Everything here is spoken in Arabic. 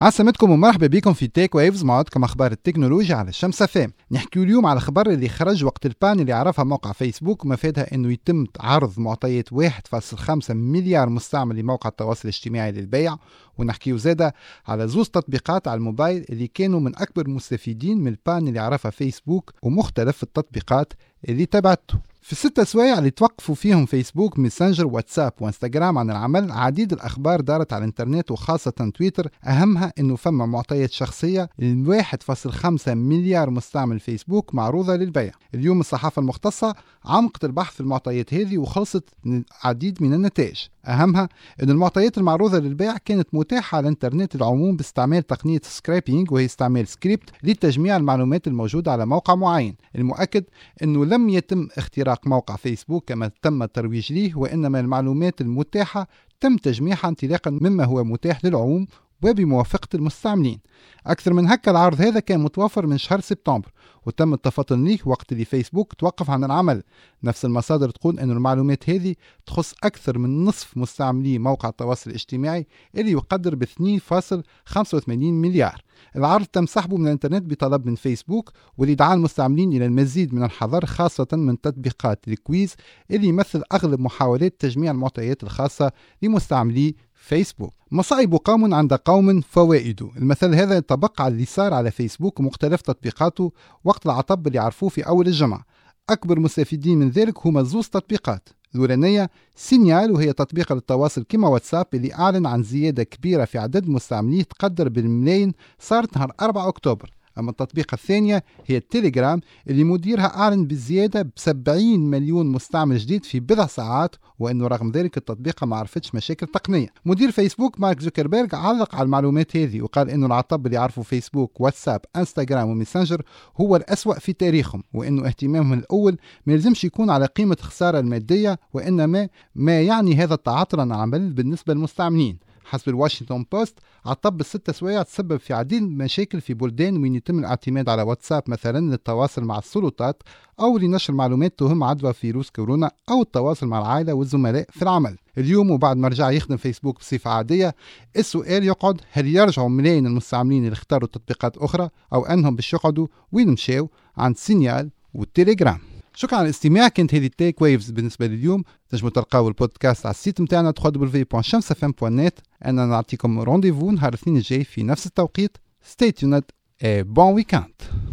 عسلامتكم ومرحبا بكم في تيك ويفز، معكم اخبار التكنولوجيا على الشمس فام. نحكي اليوم على خبر اللي خرج وقت البان اللي عرفها موقع فيسبوك ومفادها انه يتم عرض معطيات 1.5 مليار مستعمل لموقع التواصل الاجتماعي للبيع. ونحكيو زاده على زوز تطبيقات على الموبايل اللي كانوا من اكبر المستفيدين من البان اللي عرفها فيسبوك ومختلف التطبيقات اللي تبعته. في 6 سوايع اللي توقفوا فيهم فيسبوك، ميسنجر، واتساب وانستغرام عن العمل، عديد الأخبار دارت على الانترنت وخاصة تويتر، أهمها أنه فما معطيات شخصية ل 1.5 مليار مستعمل فيسبوك معروضة للبيع. اليوم الصحافة المختصة عمقت البحث في المعطيات هذه وخلصت عديد من النتائج، أهمها أن المعطيات المعروضة للبيع كانت متاحة على الانترنت العموم باستعمال تقنية سكرابينج، وهي استعمال سكريبت لتجميع المعلومات الموجودة على موقع معين. المؤكد أنه لم يتم اختراق موقع فيسبوك كما تم الترويج ليه، وإنما المعلومات المتاحة تم تجميعها انطلاقا مما هو متاح للعموم وبموافقة المستعملين. أكثر من هكا، العرض هذا كان متوفر من شهر سبتمبر وتم التفاطن ليه وقت اللي فيسبوك توقف عن العمل. نفس المصادر تقول أن المعلومات هذه تخص أكثر من نصف مستعملي موقع التواصل الاجتماعي اللي يقدر ب 2.85 مليار. العرض تم سحبه من الانترنت بطلب من فيسبوك، واللي دعا المستعملين إلى المزيد من الحذر، خاصة من تطبيقات الكويز اللي يمثل أغلب محاولات تجميع المعطيات الخاصة لمستعملي فيسبوك. مصائب قوم عند قوم فوائد. المثل هذا ينطبق على اللي صار على فيسبوك ومختلف تطبيقاته وقت العطب اللي عرفوه في أول الجمعة. أكبر مستفيدين من ذلك هما زوز تطبيقات. الأولانية سينيال، وهي تطبيق للتواصل كما واتساب اللي أعلن عن زيادة كبيرة في عدد مستعمليه تقدر بالملايين صارت نهار 4 أكتوبر. أما التطبيق الثانية هي التليجرام اللي مديرها أعلن بالزيادة ب70 مليون مستعمل جديد في بضع ساعات، وأنه رغم ذلك التطبيق ما عرفتش مشاكل تقنية. مدير فيسبوك مارك زوكربيرغ علق على المعلومات هذه وقال أنه العطب اللي عرفوا فيسبوك، واتساب، انستغرام وميسنجر هو الأسوأ في تاريخهم، وأنه اهتمامهم الأول ما يلزمش يكون على قيمة خسارة المادية، وإنما ما يعني هذا التعاطل عن العمل بالنسبة للمستعملين. حسب الواشنطن بوست، عطب ال6 سوايع تسبب في عديد المشاكل في بلدان وين يتم الاعتماد على واتساب مثلا للتواصل مع السلطات أو لنشر معلومات تهم عدوى فيروس كورونا أو التواصل مع العائلة والزملاء في العمل. اليوم وبعد ما رجع يخدم فيسبوك بصفة عادية، السؤال يقعد: هل يرجعوا ملايين المستعملين اللي اختاروا تطبيقات أخرى، أو أنهم باش يقعدوا وين مشاو عند سينيال والتليجرام؟ شكرا على الاستماع. كانت هذه تيك ويفز بالنسبة لليوم. تنجموا تلقاو البودكاست على السيت متاعنا www.shamsfm.net. أنا نعطيكم رونديفو نهار الاثنين الجاي في نفس التوقيت. Stay tuned et bon weekend.